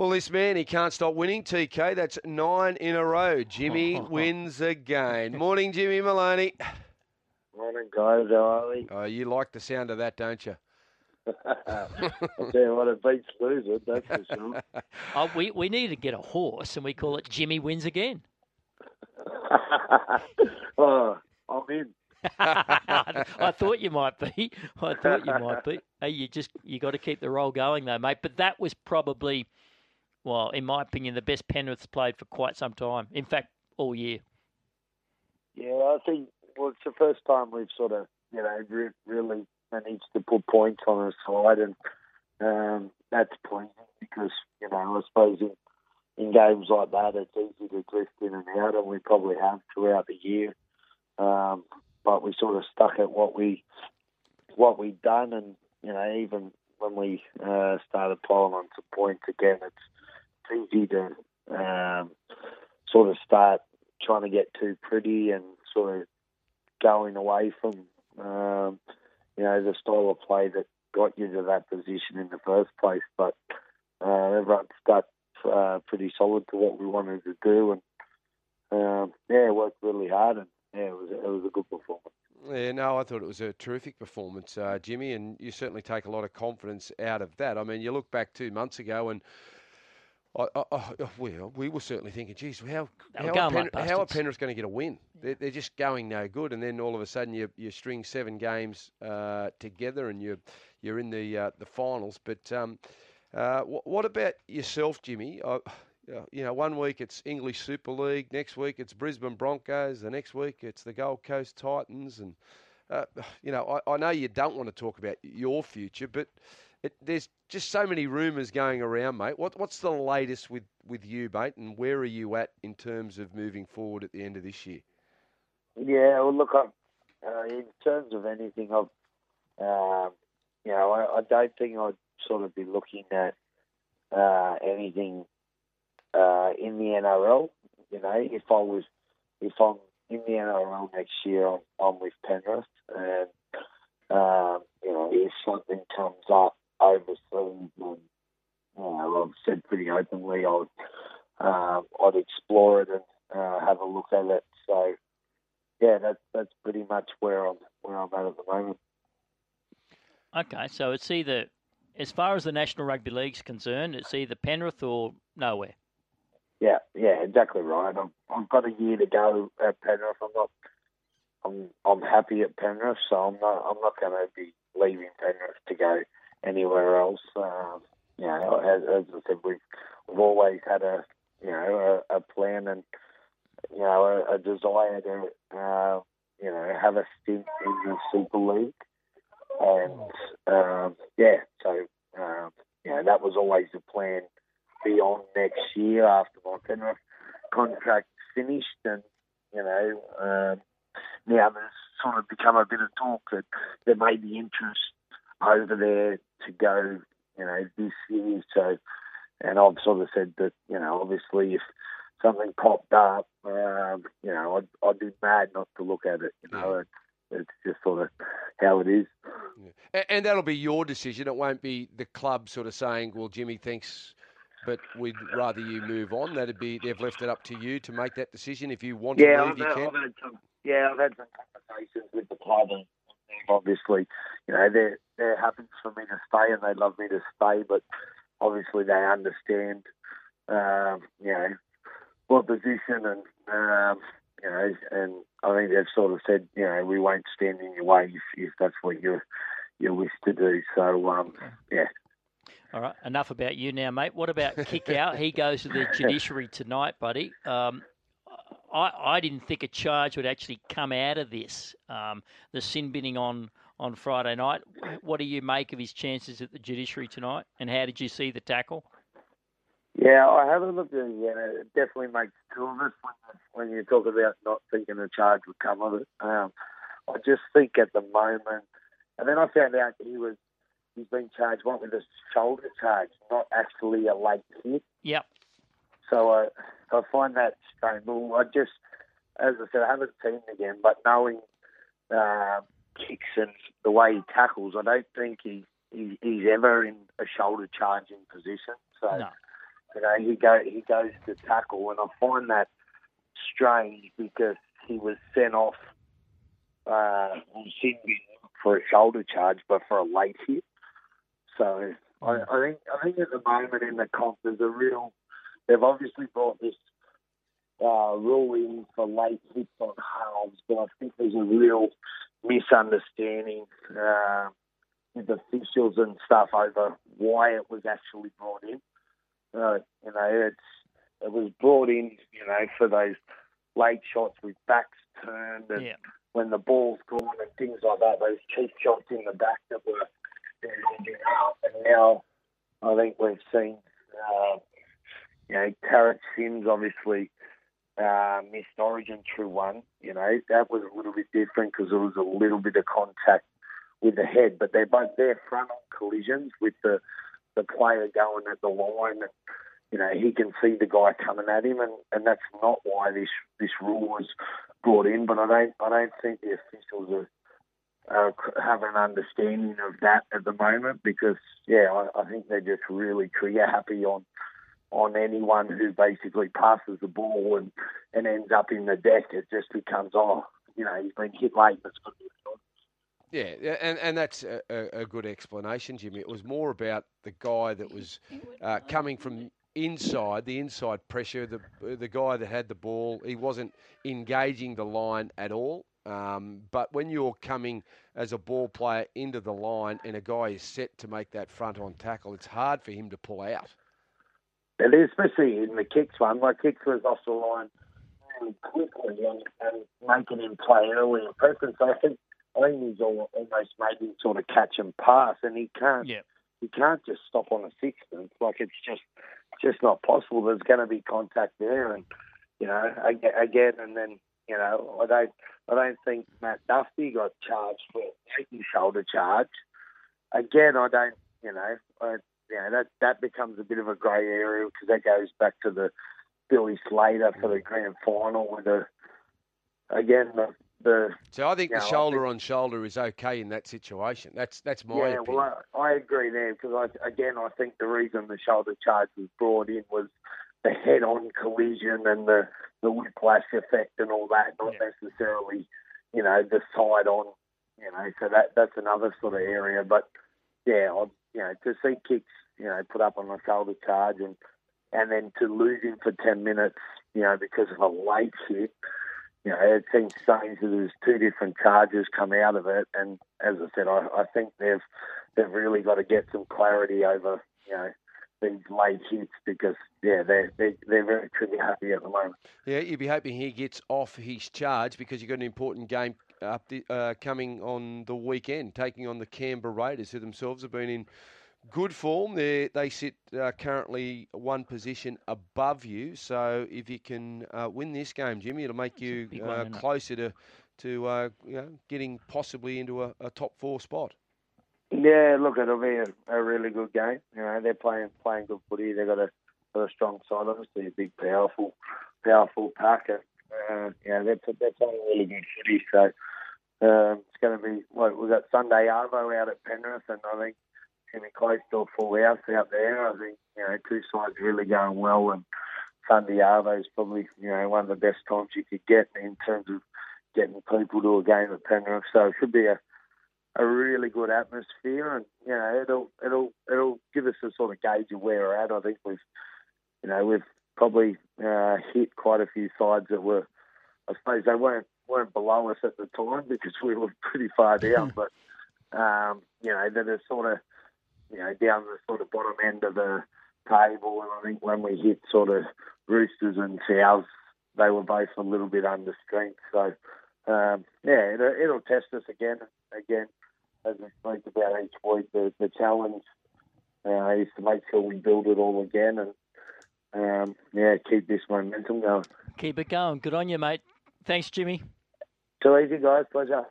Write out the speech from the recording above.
Well, this man, he can't stop winning, TK. That's 9 in a row. Jimmy wins again. Morning, Jimmy Maloney. Morning, guys. How are we? Oh, you like the sound of that, don't you? I'll tell you what, it beats losing, that's for sure. We need to get a horse, and we call it Jimmy Wins Again. Oh, I'm in. I thought you might be. Hey, you got to keep the roll going, though, mate. But that was probably, well, in my opinion, the best Penrith's played for quite some time. In fact, all year. Yeah, I think, it's the first time we've sort of, really managed to put points on our side, and that's pleasing because, I suppose in games like that, it's easy to drift in and out, and we probably have throughout the year. But we sort of stuck at what we'd done, and even when we started piling on some points again, it's easy to sort of start trying to get too pretty and sort of going away from the style of play that got you to that position in the first place. But everyone stuck pretty solid to what we wanted to do, and worked really hard, and it was a good performance. Yeah, no, I thought it was a terrific performance, Jimmy, and you certainly take a lot of confidence out of that. I mean, you look back 2 months ago, and we were certainly thinking, geez, how are Penrith going to get a win? They're just going no good, and then all of a sudden you string 7 games together, and you're in the finals. But what about yourself, Jimmy? 1 week it's English Super League, next week it's Brisbane Broncos, the next week it's the Gold Coast Titans, and I know you don't want to talk about your future, but there's just so many rumours going around, mate. What's the latest with you, mate, and where are you at in terms of moving forward at the end of this year? Yeah, well, look, in terms of anything, I don't think I'd sort of be looking at anything in the NRL. If I'm in the NRL next year, I'm with Penrith, and if something comes up overseas, then I've said pretty openly I'd explore it and have a look at it. So yeah, that's pretty much where I'm at the moment. Okay, so it's either, as far as the National Rugby League's concerned, it's either Penrith or nowhere. Yeah, exactly right. I've got a year to go at Penrith. I'm happy at Penrith, so I'm not going to be leaving Penrith to go anywhere else. As I said, we've always had a plan and a desire to have a stint in the Super League, and that was always the plan beyond next year after my Penrith contract finished, and now there's sort of become a bit of talk that there may be interest over there to go, this year. So, and I've sort of said that, obviously if something popped up, I'd be mad not to look at it. It's just sort of how it is. Yeah. And that'll be your decision. It won't be the club sort of saying, well, Jimmy, thanks, but we'd rather you move on. They've left it up to you to make that decision. If you want to leave, you can. I've had some conversations with the club, and obviously, they're happy for me to stay and they'd love me to stay, but obviously they understand, what position, and and I think they've sort of said, we won't stand in your way if that's what you wish to do. So, yeah. All right, enough about you now, mate. What about Kick Out? He goes to the judiciary tonight, buddy. I didn't think a charge would actually come out of this, the sin binning on Friday night. What do you make of his chances at the judiciary tonight, and how did you see the tackle? Yeah, I haven't looked at it yet. It definitely makes two of us when you talk about not thinking a charge would come of it. I just think at the moment, and then I found out he's been charged with a shoulder charge, not actually a leg hit. Yep. So I find that strange. Well, as I said, I haven't seen him again, but knowing kicks and the way he tackles, I don't think he's ever in a shoulder charging position. So, no. he goes to tackle, and I find that strange because he was sent off on Sydney for a shoulder charge, but for a late hit. So I think at the moment in the comp there's they've obviously brought this rule in for late hits on halves, but I think there's a real misunderstanding with officials and stuff over why it was actually brought in. It was brought in, for those late shots with backs turned and when the ball's gone and things like that, those cheap shots in the back that were. And now I think we've seen, Tarek Sims obviously missed Origin through one. That was a little bit different because there was a little bit of contact with the head, but they're frontal collisions with the player going at the line. And, he can see the guy coming at him, and that's not why this rule was brought in. But I don't think the officials have an understanding of that at the moment because, I think they're just really trigger happy on anyone who basically passes the ball and ends up in the deck. It just becomes, he's been hit late. That's good. Yeah, and that's a good explanation, Jimmy. It was more about the guy that was coming from inside, the inside pressure, the guy that had the ball. He wasn't engaging the line at all. But when you're coming as a ball player into the line and a guy is set to make that front-on tackle, it's hard for him to pull out. It is, especially in the kicks one. My kicks was off the line really quickly and making him play early and present. So I think he's almost made him sort of catch and pass, and he can't. Yeah. He can't just stop on a sixpence. Like it's just not possible. There's going to be contact there, and again, and then I don't think Matt Duffy got charged for taking shoulder charge. Again, I don't. That becomes a bit of a grey area because that goes back to the Billy Slater for the grand final with the So I think the shoulder on shoulder is okay in that situation. That's my opinion. Well, I agree there because I think the reason the shoulder charge was brought in was the head-on collision and the whiplash effect and all that, not necessarily, the side-on, so that's another sort of area. But, to see kicks, put up on a shoulder charge and then to lose him for 10 minutes, because of a late hit, it seems strange that there's two different charges come out of it. And as I said, I think they've really got to get some clarity over, these late hits because, they're very trigger happy at the moment. Yeah, you'd be hoping he gets off his charge because you've got an important game coming on the weekend, taking on the Canberra Raiders, who themselves have been in good form. They sit currently one position above you. So if you can win this game, Jimmy, it'll make you closer to getting possibly into a top 4 spot. Yeah, look, it'll be a really good game. They're playing good footy. They've got a strong side, obviously a big, powerful pack. They're playing really good footy. So it's going to be. We've got Sunday Arvo out at Penrith, and I think it's going to be close to a full house out there. I think two sides really going well, and Sunday Arvo is probably one of the best times you could get in terms of getting people to a game at Penrith. So it should be a really good atmosphere, and it'll give us a sort of gauge of where we're at. I think we've probably hit quite a few sides that were, I suppose they weren't below us at the time because we were pretty far down, but that are sort of down the sort of bottom end of the table. And I think when we hit sort of Roosters and Souths, they were both a little bit under strength. So it'll test us again. As we spoke about each week, the challenge is to make sure we build it all again and keep this momentum going. Keep it going. Good on you, mate. Thanks, Jimmy. Too easy, guys. Pleasure.